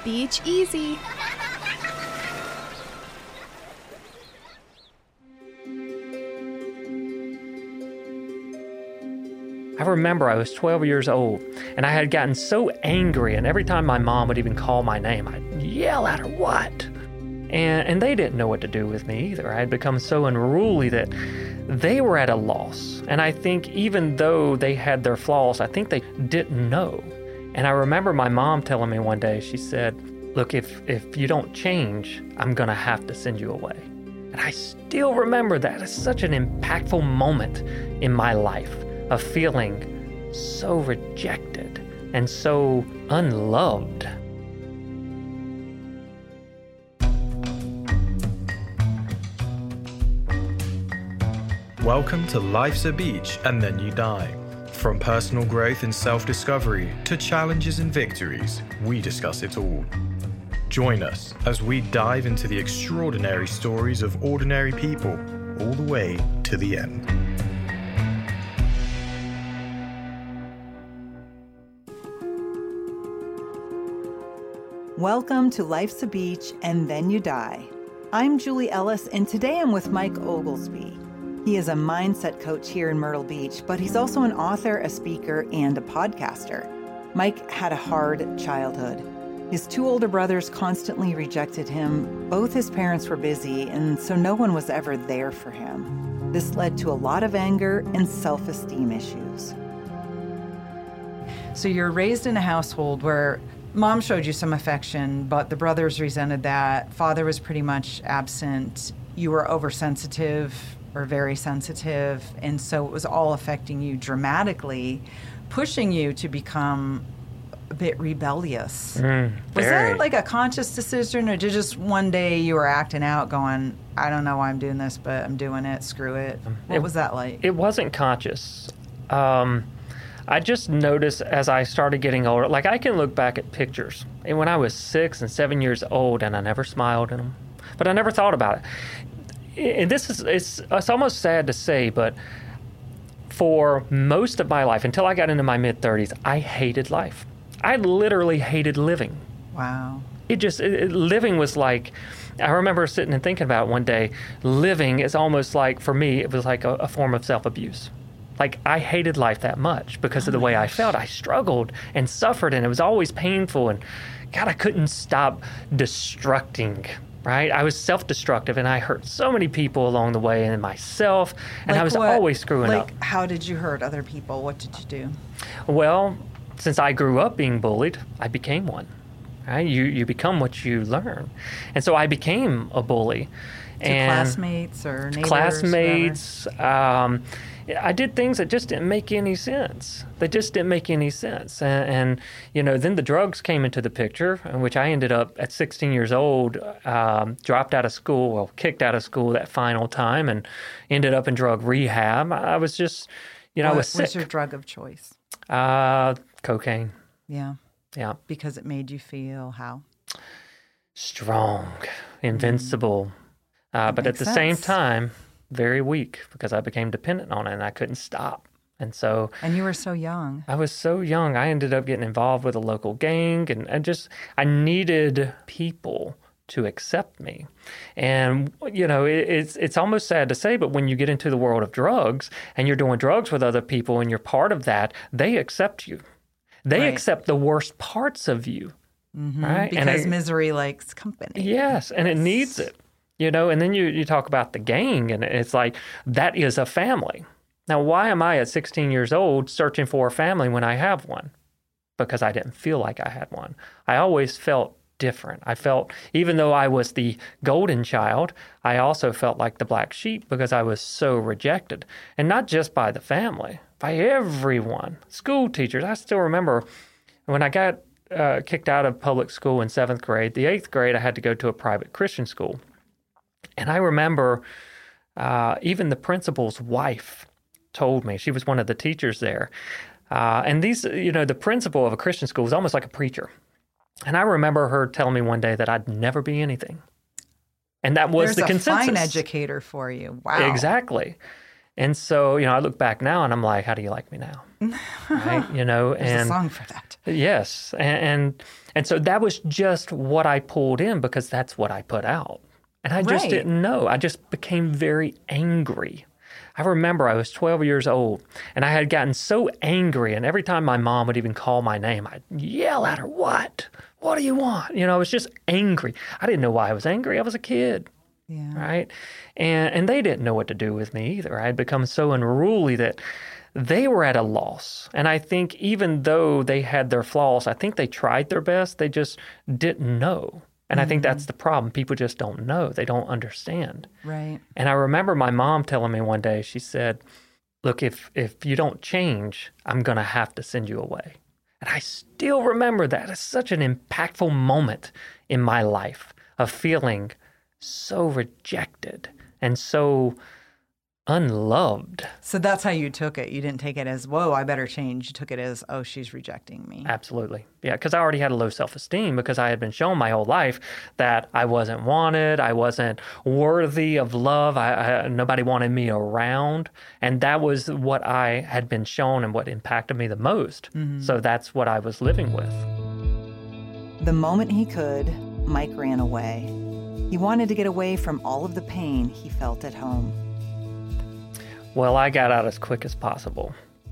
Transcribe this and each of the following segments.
Beach easy. I remember I was 12 years old, and I had gotten so angry, and every time my mom would even call my name, I'd yell at her, "What?" And they didn't know what to do with me either. I had become so unruly that they were at a loss. And I think even though they had their flaws, I think they didn't know. And I remember my mom telling me one day, she said, "Look, if you don't change, I'm going to have to send you away." And I still remember that as such an impactful moment in my life of feeling so rejected and so unloved. Welcome to Life's a Beach and Then You Die. From personal growth and self-discovery to challenges and victories, we discuss it all. Join us as we dive into the extraordinary stories of ordinary people all the way to the end. Welcome to Life's a Beach and Then You Die. I'm Julie Ellis, and today I'm with Mike Oglesby. He is a mindset coach here in Myrtle Beach, but he's also an author, a speaker, and a podcaster. Mike had a hard childhood. His two older brothers constantly rejected him. Both his parents were busy, and so no one was ever there for him. This led to a lot of anger and self-esteem issues. So you're raised in a household where Mom showed you some affection, but the brothers resented that. Father was pretty much absent. You were oversensitive or very sensitive, and so it was all affecting you dramatically, pushing you to become a bit rebellious. Was that like a conscious decision, or just one day you were acting out going, I don't know why I'm doing this, but I'm doing it, screw it? What was that like? It wasn't conscious. I just noticed as I started getting older, like I can look back at pictures, and when I was 6 and 7 years old, and I never smiled in them, but I never thought about it. And it's almost sad to say, but for most of my life, until I got into my mid-30s, I hated life. I literally hated living. Wow. Living was like, I remember sitting and thinking about it one day, living is almost like, for me, it was like a form of self-abuse. Like, I hated life that much because of the way I felt. I struggled and suffered, and it was always painful. And, God, I couldn't stop destructing, right? I was self-destructive, and I hurt so many people along the way and myself, and I was always screwing up. How did you hurt other people? What did you do? Well, since I grew up being bullied, I became one, right? You become what you learn. And so I became a bully. To classmates or neighbors? Classmates. I did things that just didn't make any sense. They just didn't make any sense. And you know, then the drugs came into the picture, in which I ended up at 16 years old, dropped out of school, well, kicked out of school that final time, and ended up in drug rehab. I was just, I was sick. What was your drug of choice? Cocaine. Yeah. Yeah. Because it made you feel how? Strong, invincible. But at the same time, very weak, because I became dependent on it and I couldn't stop. And you were so young. I was so young. I ended up getting involved with a local gang, and I needed people to accept me. And, it's almost sad to say, but when you get into the world of drugs and you're doing drugs with other people and you're part of that, they accept you. They accept the worst parts of you. Mm-hmm. Right? Because misery likes company. Yes, and it needs it. And then you talk about the gang, and it's like, that is a family. Now, why am I at 16 years old searching for a family when I have one? Because I didn't feel like I had one. I always felt different. I felt, even though I was the golden child, I also felt like the black sheep because I was so rejected. And not just by the family, by everyone. School teachers. I still remember when I got kicked out of public school in 7th grade, the 8th grade, I had to go to a private Christian school. And I remember even the principal's wife told me, she was one of the teachers there. And the principal of a Christian school was almost like a preacher. And I remember her telling me one day that I'd never be anything. And that was the consensus. There's a fine educator for you. Wow. Exactly. And so, I look back now and I'm like, how do you like me now? Right? There's a song for that. Yes. And so that was just what I pulled in because that's what I put out. And I just didn't know. I just became very angry. I remember I was 12 years old and I had gotten so angry. And every time my mom would even call my name, I'd yell at her, what? What do you want? I was just angry. I didn't know why I was angry. I was a kid. Yeah. Right. And they didn't know what to do with me either. I had become so unruly that they were at a loss. And I think even though they had their flaws, I think they tried their best. They just didn't know. And I think that's the problem. People just don't know. They don't understand. Right. And I remember my mom telling me one day, she said, look, if you don't change, I'm going to have to send you away. And I still remember that. It's such an impactful moment in my life of feeling so rejected and so unloved. So that's how you took it. You didn't take it as, whoa, I better change. You took it as, oh, she's rejecting me. Absolutely. Yeah, because I already had a low self-esteem because I had been shown my whole life that I wasn't wanted, I wasn't worthy of love, nobody wanted me around. And that was what I had been shown and what impacted me the most. So that's what I was living with. The moment he could, Mike ran away. He wanted to get away from all of the pain he felt at home. Well, I got out as quick as possible.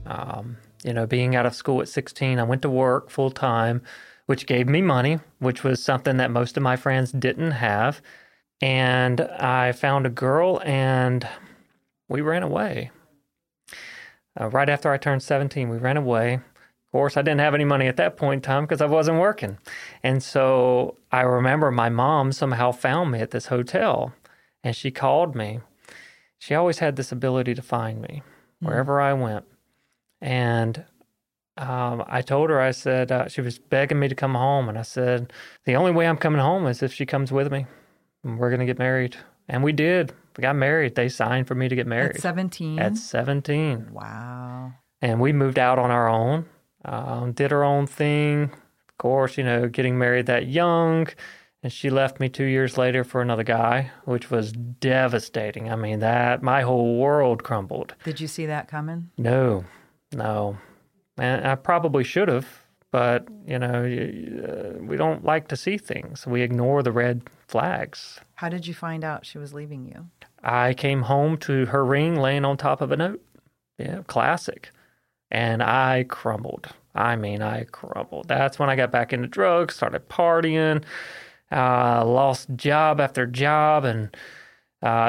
Being out of school at 16, I went to work full time, which gave me money, which was something that most of my friends didn't have. And I found a girl and we ran away. Right after I turned 17, we ran away. Of course, I didn't have any money at that point in time because I wasn't working. And so I remember my mom somehow found me at this hotel and she called me. She always had this ability to find me wherever I went. And I told her, I said, she was begging me to come home. And I said, the only way I'm coming home is if she comes with me. And we're going to get married. And we did. We got married. They signed for me to get married. At 17? At 17. Wow. And we moved out on our own, did our own thing. Of course, getting married that young. And she left me 2 years later for another guy, which was devastating. I mean, my whole world crumbled. Did you see that coming? No. And I probably should have, but, we don't like to see things. We ignore the red flags. How did you find out she was leaving you? I came home to her ring laying on top of a note. Yeah, classic. And I crumbled. I crumbled. That's when I got back into drugs, started partying. Lost job after job, and I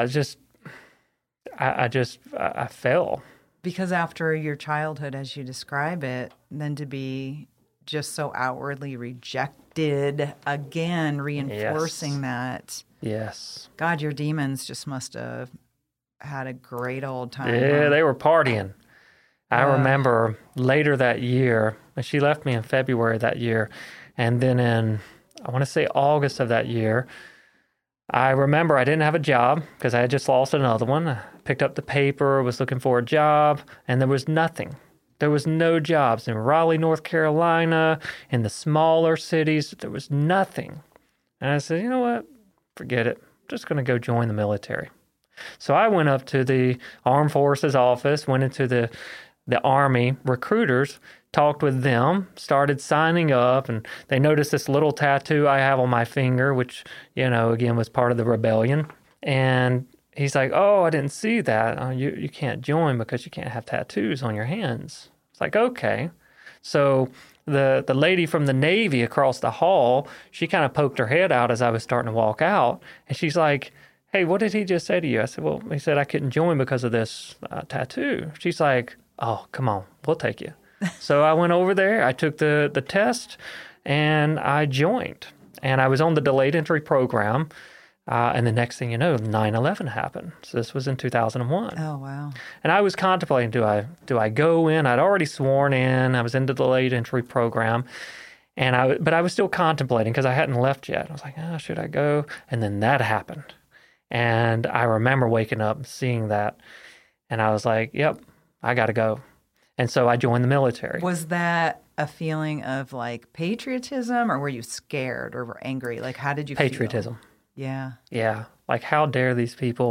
fell. Because after your childhood, as you describe it, then to be just so outwardly rejected again, reinforcing that. Yes. God, your demons just must have had a great old time. Yeah, they were partying. I remember later that year, she left me in February that year, and then in I want to say August of that year, I remember I didn't have a job because I had just lost another one. I picked up the paper, was looking for a job, and there was nothing. There was no jobs in Raleigh, North Carolina, in the smaller cities. There was nothing. And I said, you know what? Forget it. I'm just going to go join the military. So I went up to the Armed Forces office, went into the Army recruiters, talked with them, started signing up, and they noticed this little tattoo I have on my finger, which, again, was part of the rebellion. And he's like, oh, I didn't see that. You can't join because you can't have tattoos on your hands. It's like, okay. So the lady from the Navy across the hall, she kind of poked her head out as I was starting to walk out, and she's like, hey, what did he just say to you? I said, well, he said I couldn't join because of this tattoo. She's like, oh, come on, we'll take you. So I went over there, I took the test, and I joined. And I was on the delayed entry program. And the next thing you know, 9/11 happened. So this was in 2001. Oh, wow. And I was contemplating, do I go in? I'd already sworn in. I was in the delayed entry program. But I was still contemplating because I hadn't left yet. I was like, should I go? And then that happened. And I remember waking up and seeing that. And I was like, yep, I got to go. And so I joined the military. Was that a feeling of like patriotism, or were you scared or were angry? Like, how did you feel? Patriotism. Yeah. Yeah. Like, how dare these people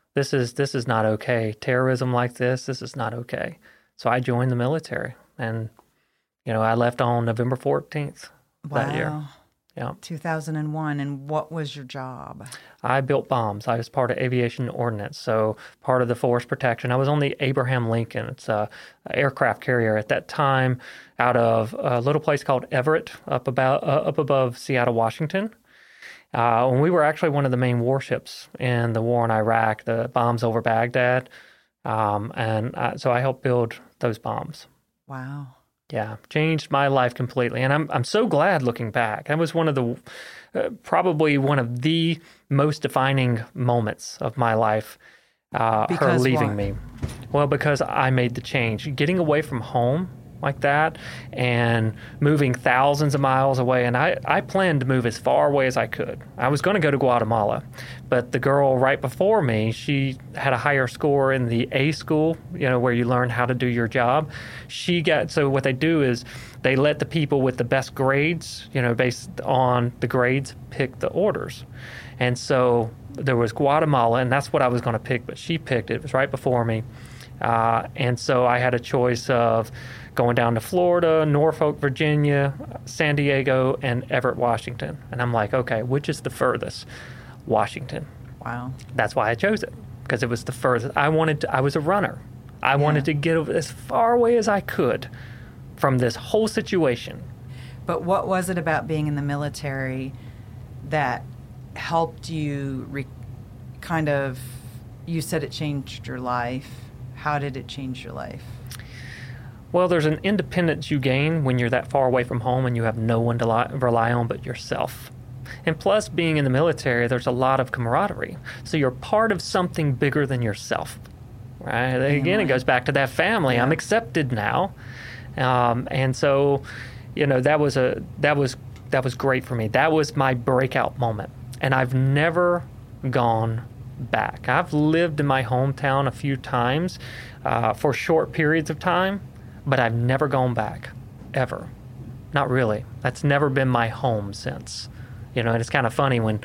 this is not okay. Terrorism like this is not okay. So I joined the military, and I left on November 14th that year. Yeah. 2001. And what was your job? I built bombs. I was part of aviation ordnance, so part of the force protection. I was on the Abraham Lincoln. It's an aircraft carrier at that time out of a little place called Everett up above Seattle, Washington. And we were actually one of the main warships in the war in Iraq, the bombs over Baghdad. So I helped build those bombs. Wow. Yeah, changed my life completely, and I'm so glad looking back. That was one of the probably one of the most defining moments of my life. Her leaving me. Well, because I made the change, getting away from home like that, and moving thousands of miles away. And I planned to move as far away as I could. I was going to go to Guatemala, but the girl right before me, she had a higher score in the A school, where you learn how to do your job. So what they do is they let the people with the best grades, based on the grades, pick the orders. And so there was Guatemala, and that's what I was going to pick, but she picked it. It was right before me. And so I had a choice of going down to Florida, Norfolk, Virginia, San Diego, and Everett, Washington. And I'm like, okay, which is the furthest? Washington. Wow. That's why I chose it, because it was the furthest. I was a runner. I wanted to get as far away as I could from this whole situation. But what was it about being in the military that helped you you said it changed your life. How did it change your life? Well, there's an independence you gain when you're that far away from home and you have no one to rely on but yourself. And plus, being in the military, there's a lot of camaraderie. So you're part of something bigger than yourself, right? Again, it goes back to that family. Yeah. I'm accepted now. And so, that was great for me. That was my breakout moment. And I've never gone back. I've lived in my hometown a few times for short periods of time, but I've never gone back, ever. Not really. That's never been my home since. And it's kind of funny when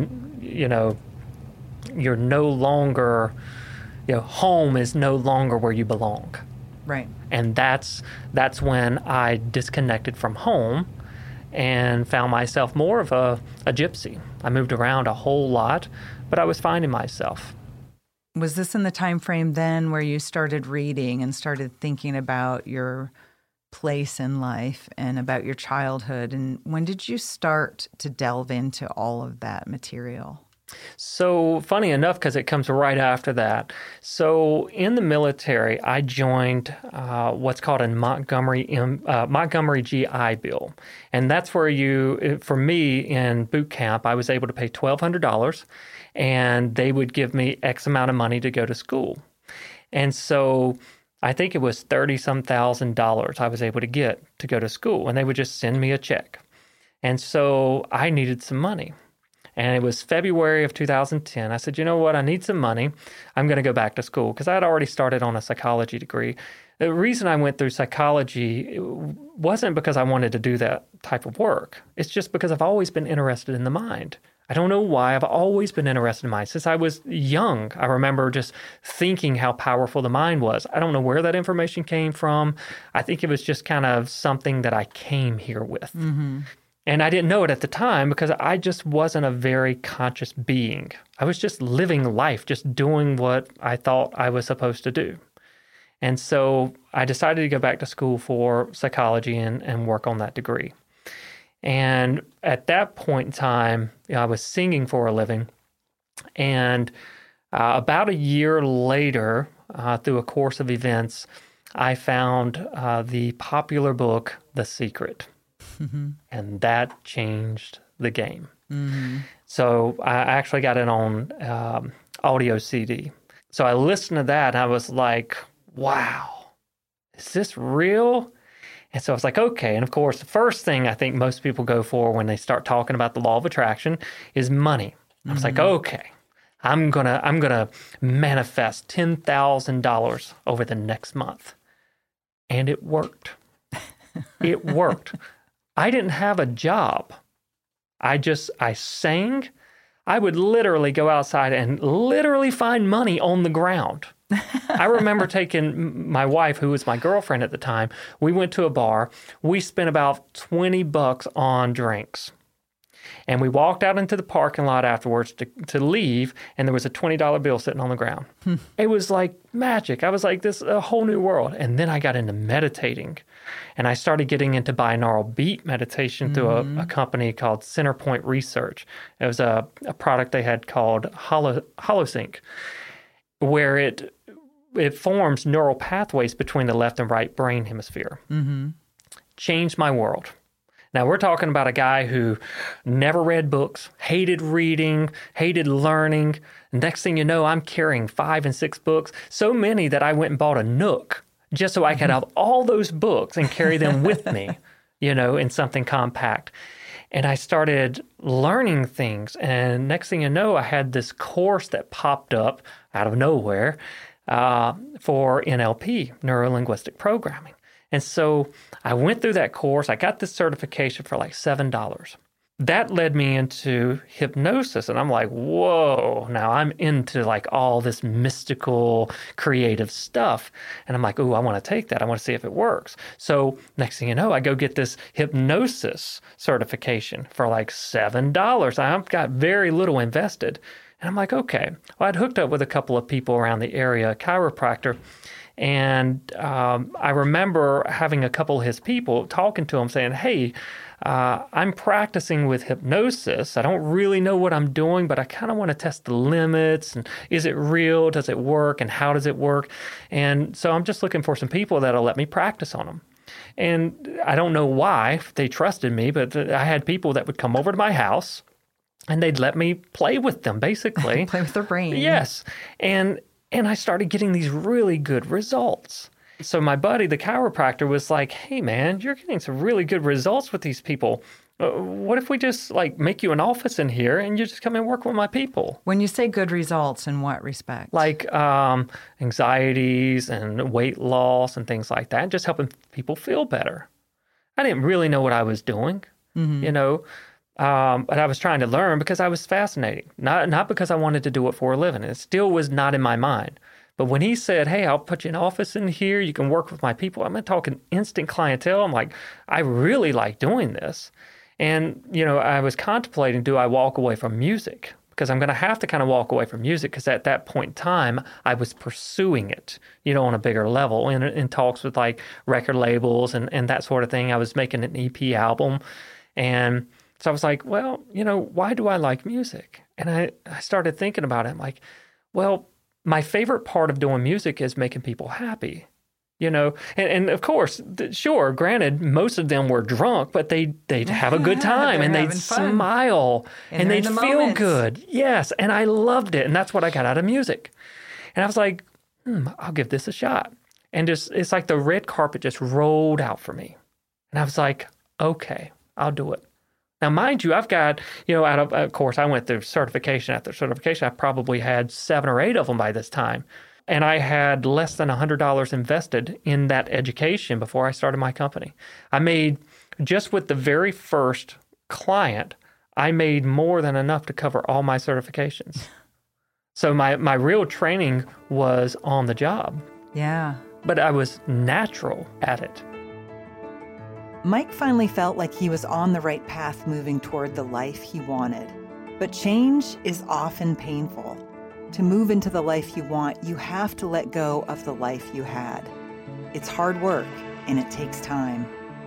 you're no longer, home is no longer where you belong. Right. And that's when I disconnected from home and found myself more of a gypsy. I moved around a whole lot, but I was finding myself. Was this in the time frame then where you started reading and started thinking about your place in life and about your childhood? And when did you start to delve into all of that material? So funny enough, because it comes right after that. So in the military, I joined what's called a Montgomery GI Bill. And that's where for me in boot camp, I was able to pay $1,200 and they would give me X amount of money to go to school. And so I think it was $30-some thousand I was able to get to go to school, and they would just send me a check. And so I needed some money. And it was February of 2010. I said, you know what? I need some money. I'm going to go back to school because I had already started on a psychology degree. The reason I went through psychology wasn't because I wanted to do that type of work. It's just because I've always been interested in the mind. I don't know why. I've always been interested in mind. Since I was young, I remember just thinking how powerful the mind was. I don't know where that information came from. I think it was just kind of something that I came here with. Mm-hmm. And I didn't know it at the time because I just wasn't a very conscious being. I was just living life, just doing what I thought I was supposed to do. And so I decided to go back to school for psychology and work on that degree. And at that point in time, I was singing for a living. And about a year later, through a course of events, I found the popular book, The Secret. Mm-hmm. And that changed the game. Mm-hmm. So I actually got it on audio CD. So I listened to that and I was like, wow, is this real? And so I was like, okay. And of course, the first thing I think most people go for when they start talking about the law of attraction is money. Mm-hmm. I was like, okay, I'm gonna manifest $10,000 over the next month. And it worked. It worked. I didn't have a job. I sang, I would literally go outside and literally find money on the ground. I remember taking my wife, who was my girlfriend at the time, we went to a bar. We spent about $20 on drinks. And we walked out into the parking lot afterwards to leave, and there was a $20 bill sitting on the ground. It was like magic. I was like, this is a whole new world. And then I got into meditating, and I started getting into binaural beat meditation through a company called Centerpoint Research. It was a product they had called HoloSync, where it forms neural pathways between the left and right brain hemisphere. Changed my world. Now, we're talking about a guy who never read books, hated reading, hated learning. Next thing you know, I'm carrying 5 and 6 books, so many that I went and bought a Nook just so I could have all those books and carry them with me, in something compact. And I started learning things. And next thing you know, I had this course that popped up out of nowhere for NLP, Neuro-Linguistic Programming. And so I went through that course. I got this certification for like $7. That led me into hypnosis. And I'm like, whoa, now I'm into like all this mystical, creative stuff. And I'm like, ooh, I want to take that. I want to see if it works. So next thing you know, I go get this hypnosis certification for like $7. I've got very little invested. And I'm like, okay. Well, I'd hooked up with a couple of people around the area, a chiropractor. And I remember having a couple of his people talking to him saying, hey, I'm practicing with hypnosis. I don't really know what I'm doing, but I kind of want to test the limits. And is it real? Does it work? And how does it work? And so I'm just looking for some people that'll let me practice on them. And I don't know why they trusted me, but I had people that would come over to my house and they'd let me play with them, basically. Play with their brain. Yes. And I started getting these really good results. So my buddy, the chiropractor, was like, hey, man, you're getting some really good results with these people. What if we just like make you an office in here and you just come and work with my people? When you say good results, in what respect? Like anxieties and weight loss and things like that, just helping people feel better. I didn't really know what I was doing, but I was trying to learn because I was fascinated, not because I wanted to do it for a living. It still was not in my mind. But when he said, hey, I'll put you in an office in here, you can work with my people, I'm talking instant clientele. I'm like, I really like doing this. And, I was contemplating, do I walk away from music? Because I'm going to have to kind of walk away from music because at that point in time, I was pursuing it, on a bigger level in talks with like record labels and that sort of thing. I was making an EP album. And so I was like, well, why do I like music? And I started thinking about it. I'm like, well, my favorite part of doing music is making people happy, and of course, sure, granted, most of them were drunk, but they'd have a good time and they'd smile and they'd feel good. Yes. And I loved it. And that's what I got out of music. And I was like, I'll give this a shot. And it's like the red carpet just rolled out for me. And I was like, okay, I'll do it. Now, mind you, I've got, of course, I went through certification after certification. I probably had 7 or 8 of them by this time. And I had less than $100 invested in that education before I started my company. I made, just with the very first client, I made more than enough to cover all my certifications. So my real training was on the job. Yeah. But I was natural at it. Mike finally felt like he was on the right path moving toward the life he wanted. But change is often painful. To move into the life you want, you have to let go of the life you had. It's hard work, and it takes time.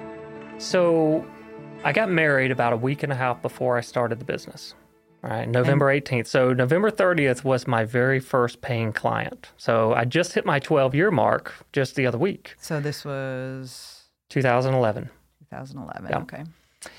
So I got married about a week and a half before I started the business. All right, November 18th. So November 30th was my very first paying client. So I just hit my 12-year mark just the other week. So this was 2011. 2011, yeah. Okay.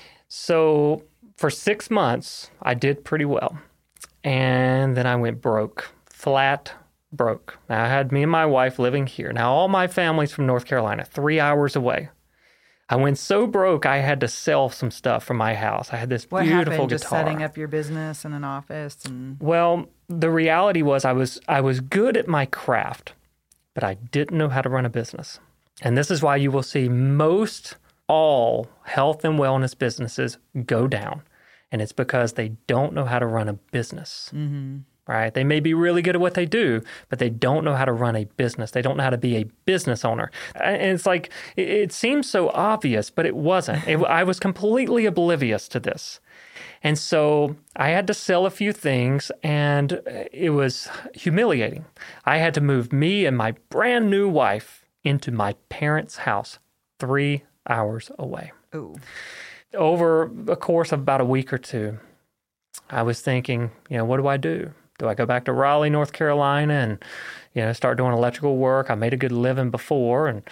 So for 6 months, I did pretty well. And then I went broke, flat broke. Now, I had me and my wife living here. Now, all my family's from North Carolina, 3 hours away. I went so broke, I had to sell some stuff from my house. I had this what beautiful happened? guitar. Just setting up your business in an office? Well, the reality was I was good at my craft, but I didn't know how to run a business. And this is why you will see all health and wellness businesses go down. And it's because they don't know how to run a business, right? They may be really good at what they do, but they don't know how to run a business. They don't know how to be a business owner. And it's like, it seems so obvious, but it wasn't. I was completely oblivious to this. And so I had to sell a few things, and it was humiliating. I had to move me and my brand new wife into my parents' house 3 hours away. Ooh. Over the course of about a week or two, I was thinking, what do I do? Do I go back to Raleigh, North Carolina and, start doing electrical work? I made a good living before and,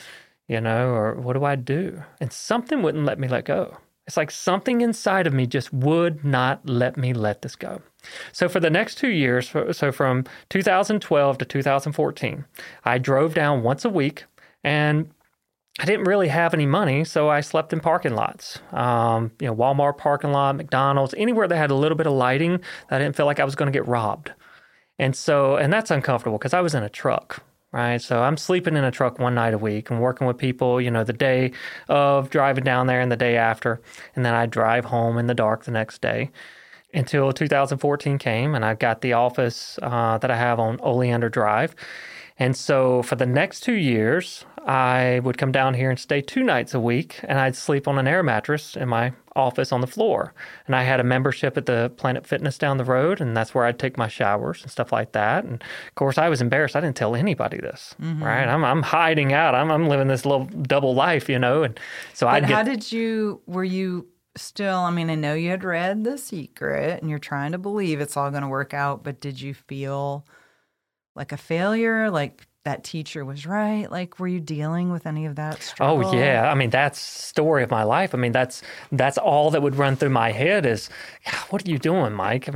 or what do I do? And something wouldn't let me let go. It's like something inside of me just would not let me let this go. So for the next 2 years, so from 2012 to 2014, I drove down once a week, and I didn't really have any money, so I slept in parking lots. Walmart parking lot, McDonald's, anywhere that had a little bit of lighting that I didn't feel like I was going to get robbed. And that's uncomfortable because I was in a truck, right? So I'm sleeping in a truck one night a week and working with people, the day of driving down there and the day after. And then I drive home in the dark the next day until 2014 came, and I got the office that I have on Oleander Drive. And so for the next 2 years, I would come down here and stay 2 nights a week, and I'd sleep on an air mattress in my office on the floor. And I had a membership at the Planet Fitness down the road, and that's where I'd take my showers and stuff like that. And of course, I was embarrassed. I didn't tell anybody this, right? I'm hiding out. I'm living this little double life, And so were you still, I know you had read The Secret, and you're trying to believe it's all going to work out, but did you feel like a failure, like that teacher was right? Like, were you dealing with any of that struggle? Oh, yeah. That's the story of my life. That's all that would run through my head is, what are you doing, Mike?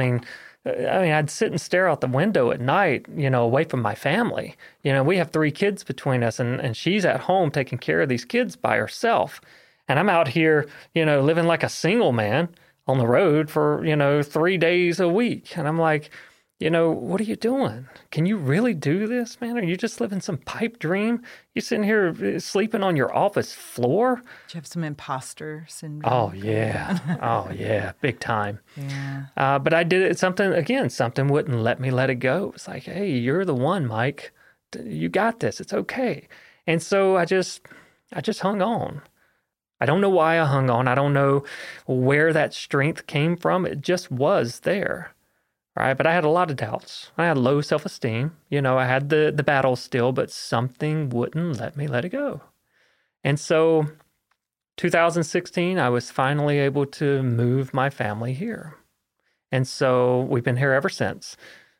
I'd sit and stare out the window at night, away from my family. We have 3 kids between us, and she's at home taking care of these kids by herself. And I'm out here, living like a single man on the road for, 3 days a week. And I'm like, what are you doing? Can you really do this, man? Are you just living some pipe dream? You sitting here sleeping on your office floor? Do you have some imposter syndrome? Oh, yeah. Oh, yeah. Big time. Yeah. But I did it. Something wouldn't let me let it go. It's like, hey, you're the one, Mike. You got this. It's okay. And so I just hung on. I don't know why I hung on. I don't know where that strength came from. It just was there. Right, but I had a lot of doubts. I had low self-esteem. I had the battle still, but something wouldn't let me let it go. And so 2016, I was finally able to move my family here. And so we've been here ever since.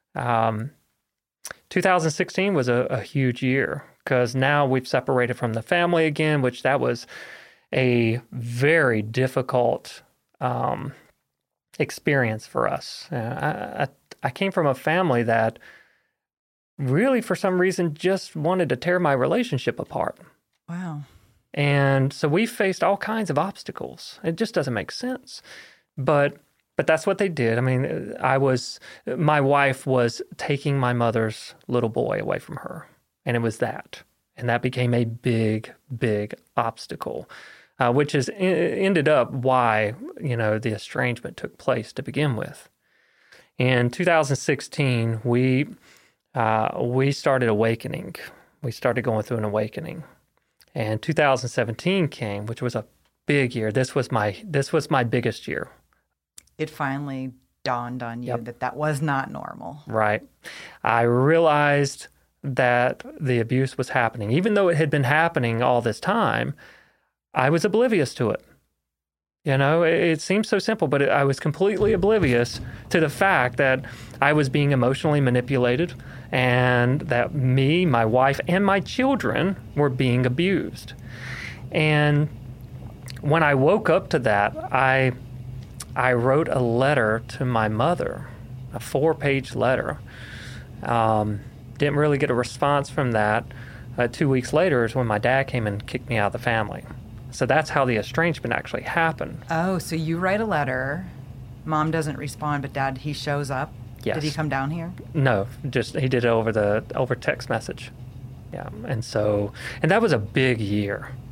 2016 was a huge year because now we've separated from the family again, which that was a very difficult experience for us. I came from a family that really, for some reason, just wanted to tear my relationship apart. Wow. And so we faced all kinds of obstacles. It just doesn't make sense. But that's what they did. My wife was taking my mother's little boy away from her. And it was that. And that became a big, big obstacle. Which has ended up why, the estrangement took place to begin with. In 2016, we started awakening. We started going through an awakening. And 2017 came, which was a big year. This was my biggest year. It finally dawned on you that was not normal. Right. I realized that the abuse was happening. Even though it had been happening all this time, I was oblivious to it. It seems so simple, but I was completely oblivious to the fact that I was being emotionally manipulated and that me, my wife, and my children were being abused. And when I woke up to that, I wrote a letter to my mother, a 4-page letter. Didn't really get a response from that. 2 weeks later is when my dad came and kicked me out of the family. So that's how the estrangement actually happened. Oh, so you write a letter. Mom doesn't respond, but Dad, he shows up. Yes. Did he come down here? No, just he did it over text message. Yeah, and that was a big year.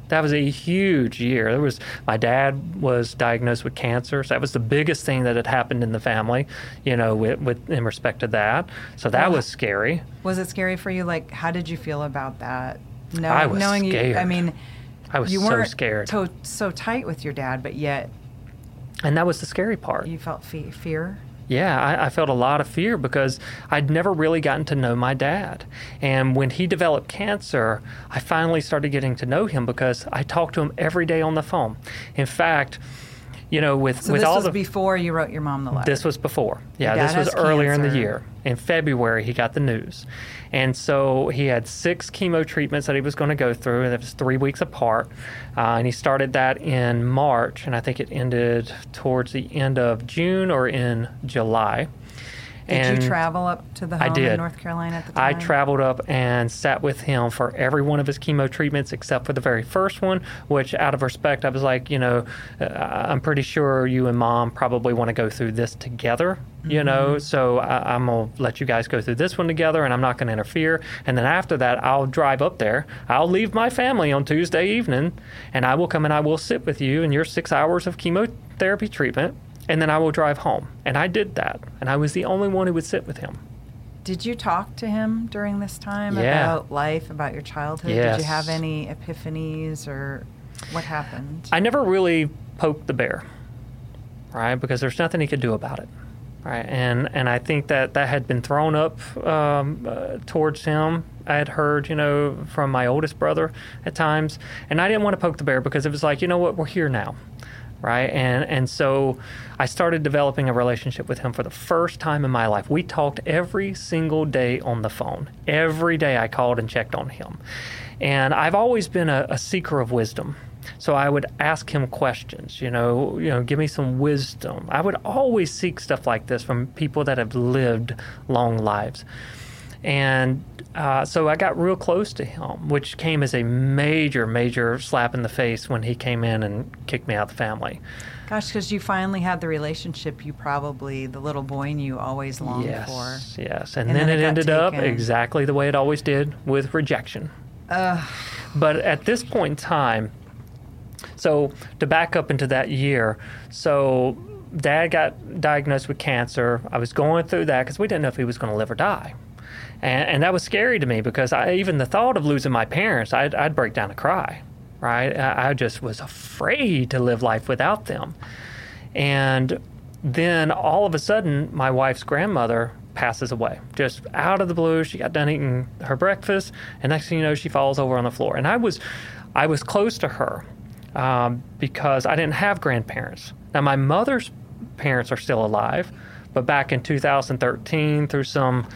That was a huge year. My dad was diagnosed with cancer, so that was the biggest thing that had happened in the family, with in respect to that. So that was scary. Was it scary for you? Like, how did you feel about that? I was knowing scared. I was you so weren't scared. so tight with your dad, but yet And that was the scary part. you felt fear. Yeah, I felt a lot of fear because I'd never really gotten to know my dad. And when he developed cancer, I finally started getting to know him because I talked to him every day on the phone. In fact, with So this all was before you wrote your mom the letter. This was before. Yeah, Your dad this was has earlier in the cancer. year. In February, he got the news. And so he had 6 chemo treatments that he was going to go through, and it was 3 weeks apart. And he started that in March, and I think it ended towards the end of June or in July. Did you travel up to the home in North Carolina at the time? I traveled up and sat with him for every one of his chemo treatments except for the very first one, which out of respect, I was like, I'm pretty sure you and Mom probably want to go through this together, so I'm going to let you guys go through this one together, and I'm not going to interfere. And then after that, I'll drive up there. I'll leave my family on Tuesday evening, and I will come and I will sit with you in your 6 hours of chemotherapy treatment. And then I will drive home. And I did that. And I was the only one who would sit with him. Did you talk to him during this time Yeah. about life, about your childhood? Yes. Did you have any epiphanies or what happened? I never really poked the bear, right? Because there's nothing he could do about it, right? And I think that had been thrown up towards him. I had heard, from my oldest brother at times. And I didn't want to poke the bear because it was like, you know what, we're here now. Right. And so I started developing a relationship with him for the first time in my life. We talked every single day on the phone. Every day I called and checked on him. And I've always been a seeker of wisdom. So I would ask him questions, give me some wisdom. I would always seek stuff like this from people that have lived long lives. And so I got real close to him, which came as a major, major slap in the face when he came in and kicked me out of the family. Gosh, because you finally had the relationship the little boy in you always longed for. Yes. And then it ended up exactly the way it always did, with rejection. But at this point in time, so to back up into that year, so Dad got diagnosed with cancer. I was going through that because we didn't know if he was going to live or die. And that was scary to me because even the thought of losing my parents, I'd break down and cry, right? I just was afraid to live life without them. And then all of a sudden, my wife's grandmother passes away. Just out of the blue, she got done eating her breakfast, and next thing you know, she falls over on the floor. And I was close to her because I didn't have grandparents. Now, my mother's parents are still alive, but back in 2013, through some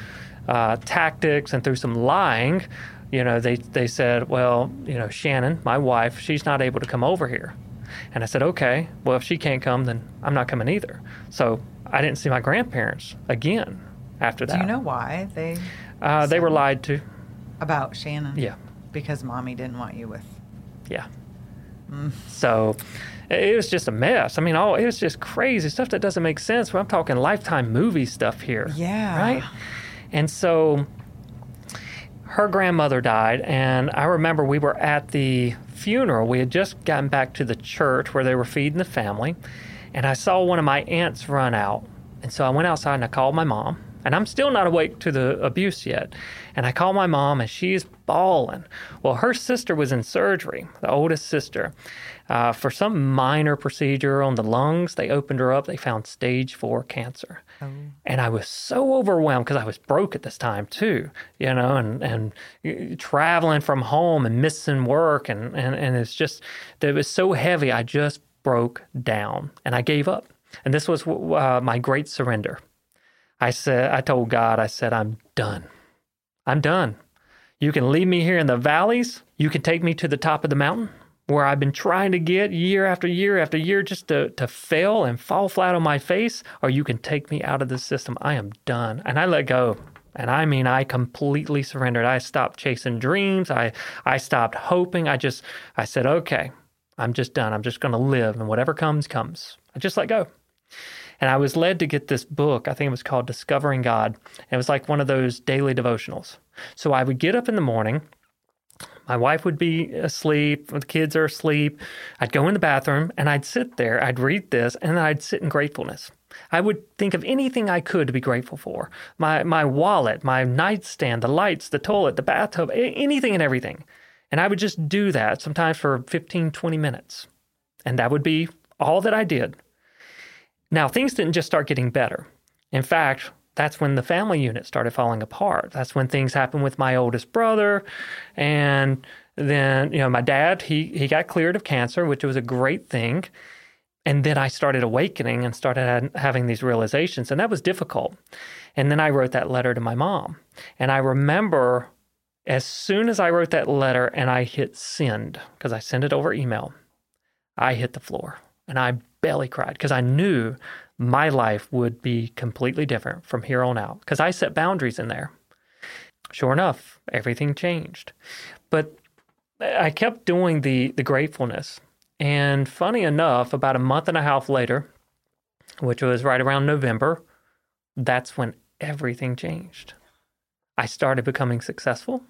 tactics and through some lying, they said, well, Shannon, my wife, she's not able to come over here. And I said, okay, well, if she can't come, then I'm not coming either. So I didn't see my grandparents again after that. Do you know why they were lied to. About Shannon? Yeah. Because Mommy didn't want you with... Yeah. So it was just a mess. I mean, it was just crazy stuff that doesn't make sense. I'm talking Lifetime movie stuff here. Yeah. Right? And so her grandmother died, and I remember we were at the funeral. We had just gotten back to the church where they were feeding the family, and I saw one of my aunts run out. And so I went outside and I called my mom, and I'm still not awake to the abuse yet. And I called my mom, and she's bawling. Well, her sister was in surgery, the oldest sister. For some minor procedure on the lungs, they opened her up. They found stage 4 cancer. Oh. And I was so overwhelmed because I was broke at this time too, and traveling from home and missing work. And it's just, it was so heavy. I just broke down and I gave up. And this was my great surrender. I told God, I'm done. I'm done. You can leave me here in the valleys. You can take me to the top of the mountain where I've been trying to get year after year after year just to fail and fall flat on my face, or you can take me out of this system. I am done. And I let go. And I mean, I completely surrendered. I stopped chasing dreams. I stopped hoping. I said, okay, I'm just done. I'm just going to live, and whatever comes, comes. I just let go. And I was led to get this book. I think it was called Discovering God. And it was like one of those daily devotionals. So I would get up in the morning, My wife would be asleep, the kids are asleep. I'd go in the bathroom and I'd sit there, I'd read this, and then I'd sit in gratefulness. I would think of anything I could to be grateful for. My wallet, my nightstand, the lights, the toilet, the bathtub, anything and everything. And I would just do that sometimes for 15, 20 minutes. And that would be all that I did. Now, things didn't just start getting better. In fact, that's when the family unit started falling apart. That's when things happened with my oldest brother. And then, my dad, he got cleared of cancer, which was a great thing. And then I started awakening and started having these realizations, and that was difficult. And then I wrote that letter to my mom. And I remember as soon as I wrote that letter and I hit send, because I sent it over email, I hit the floor and I belly cried because I knew my life would be completely different from here on out because I set boundaries in there. Sure enough, everything changed. But I kept doing the gratefulness. And funny enough, about a month and a half later, which was right around November, that's when everything changed. I started becoming successful.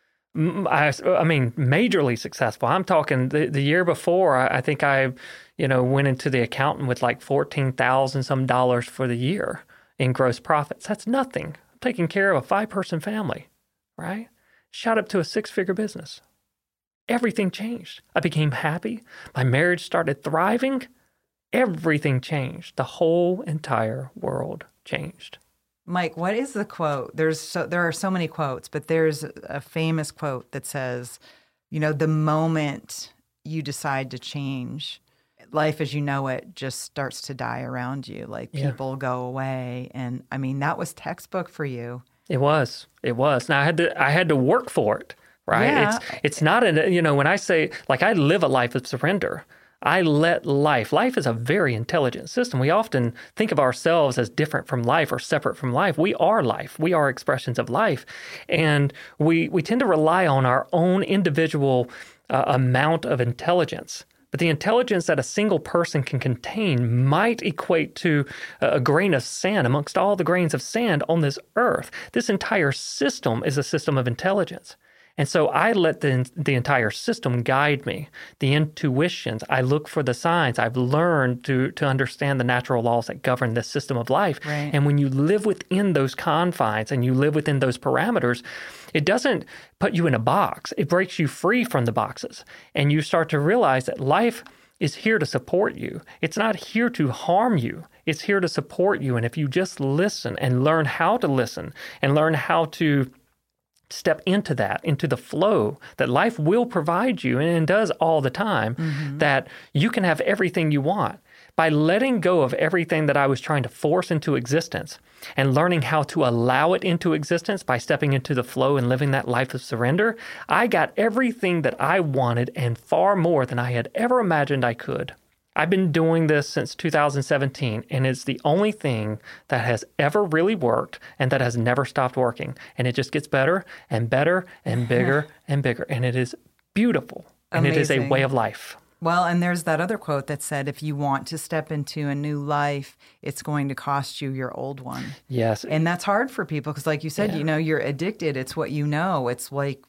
I mean, majorly successful. I'm talking the year before, I think I, went into the accountant with like $14,000 some for the year in gross profits. That's nothing. I'm taking care of a 5-person family, right? Shot up to a 6-figure business. Everything changed. I became happy. My marriage started thriving. Everything changed. The whole entire world changed. Mike, what is the quote? There are so many quotes, but there's a famous quote that says, the moment you decide to change, life as you know it just starts to die around you. Like people go away. And I mean, that was textbook for you. It was. Now I had to work for it. Right? Yeah. It's not, when I say, like, I live a life of surrender. I let life is a very intelligent system. We often think of ourselves as different from life or separate from life. We are life. We are expressions of life. And we tend to rely on our own individual amount of intelligence. But the intelligence that a single person can contain might equate to a grain of sand amongst all the grains of sand on this earth. This entire system is a system of intelligence. And so I let the entire system guide me. The intuitions, I look for the signs. I've learned to understand the natural laws that govern this system of life. Right. And when you live within those confines and you live within those parameters, it doesn't put you in a box. It breaks you free from the boxes. And you start to realize that life is here to support you. It's not here to harm you. It's here to support you. And if you just listen and learn how to listen and learn how to step into the flow that life will provide you and does all the time, that you can have everything you want. By letting go of everything that I was trying to force into existence and learning how to allow it into existence by stepping into the flow and living that life of surrender, I got everything that I wanted and far more than I had ever imagined I could. I've been doing this since 2017, and it's the only thing that has ever really worked and that has never stopped working. And it just gets better and better and bigger and bigger. And it is beautiful. And Amazing. It is a way of life. Well, and there's that other quote that said, if you want to step into a new life, it's going to cost you your old one. Yes. And that's hard for people because, like you said, you're addicted. It's what you know. It's like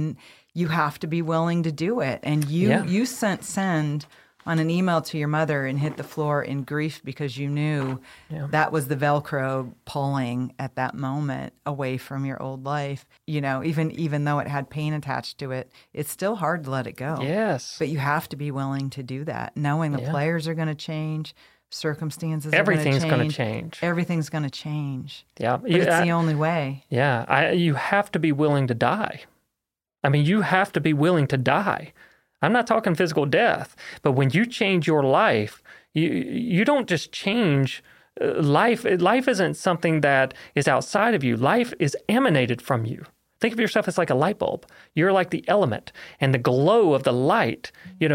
you have to be willing to do it. And you send on an email to your mother and hit the floor in grief because you knew that was the Velcro pulling at that moment away from your old life. Even though it had pain attached to it, it's still hard to let it go. Yes. But you have to be willing to do that, knowing the players are going to change, circumstances Everything's are going to change. Everything's going to change. Yeah. But it's the only way. Yeah. You have to be willing to die. I mean, you have to be willing to die. I'm not talking physical death, but when you change your life, you don't just change life. Life isn't something that is outside of you. Life is emanated from you. Think of yourself as like a light bulb. You're like the element, and the glow of the light,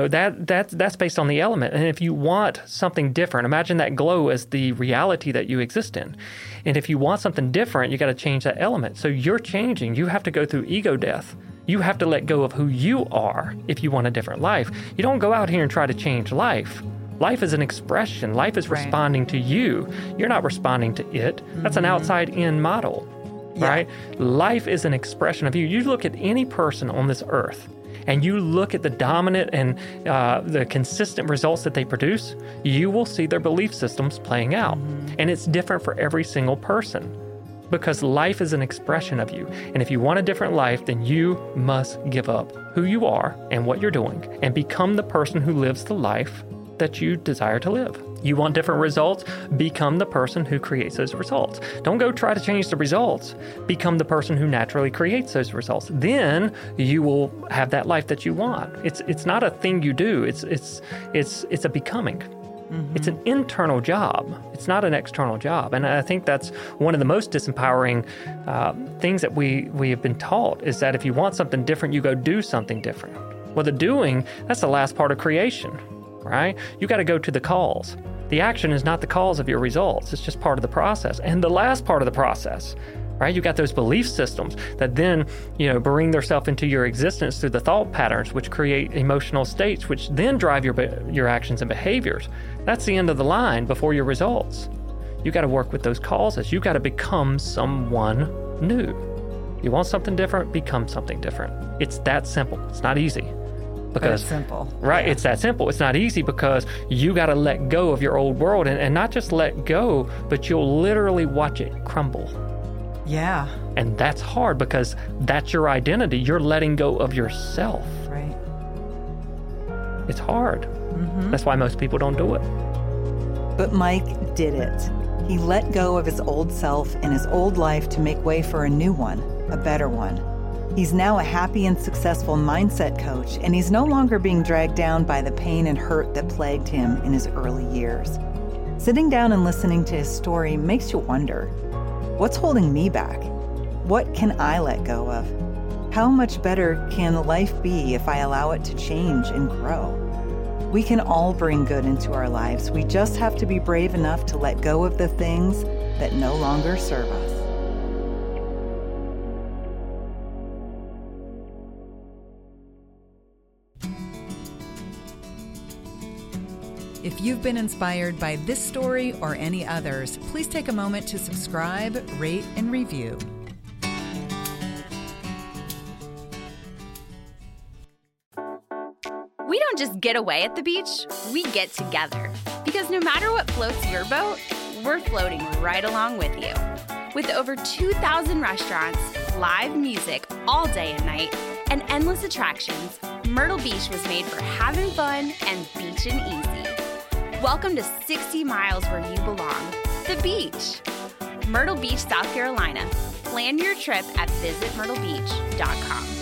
that's based on the element. And if you want something different, imagine that glow as the reality that you exist in. And if you want something different, you got to change that element. So you're changing. You have to go through ego death. You have to let go of who you are if you want a different life. You don't go out here and try to change life. Life is an expression. Life is responding to you. You're not responding to it. That's an outside-in model, right? Life is an expression of you. You look at any person on this earth, and you look at the dominant and the consistent results that they produce, you will see their belief systems playing out. And it's different for every single person because life is an expression of you. And if you want a different life, then you must give up who you are and what you're doing and become the person who lives the life that you desire to live. You want different results? Become the person who creates those results. Don't go try to change the results. Become the person who naturally creates those results. Then you will have that life that you want. It's not a thing you do. It's a becoming. It's an internal job. It's not an external job. And I think that's one of the most disempowering things that we have been taught is that if you want something different, you go do something different. Well, the doing, that's the last part of creation, right? You got to go to the cause. The action is not the cause of your results. It's just part of the process. And the last part of the process, right? You got those belief systems that then, bring themselves into your existence through the thought patterns, which create emotional states, which then drive your actions and behaviors. That's the end of the line before your results. You got to work with those causes. You got to become someone new. You want something different? Become something different. It's that simple. It's not easy. Because, it's simple. Right, Yeah. It's that simple. It's not easy because you got to let go of your old world and not just let go, but you'll literally watch it crumble. Yeah. And that's hard because that's your identity. You're letting go of yourself. Right. It's hard. That's why most people don't do it. But Mike did it. He let go of his old self and his old life to make way for a new one, a better one. He's now a happy and successful mindset coach, and he's no longer being dragged down by the pain and hurt that plagued him in his early years. Sitting down and listening to his story makes you wonder, what's holding me back? What can I let go of? How much better can life be if I allow it to change and grow? We can all bring good into our lives. We just have to be brave enough to let go of the things that no longer serve us. If you've been inspired by this story or any others, please take a moment to subscribe, rate, and review. We don't just get away at the beach, we get together. Because no matter what floats your boat, we're floating right along with you. With over 2,000 restaurants, live music all day and night, and endless attractions, Myrtle Beach was made for having fun and beaching easy. Welcome to 60 miles where you belong, the beach. Myrtle Beach, South Carolina. Plan your trip at visitmyrtlebeach.com.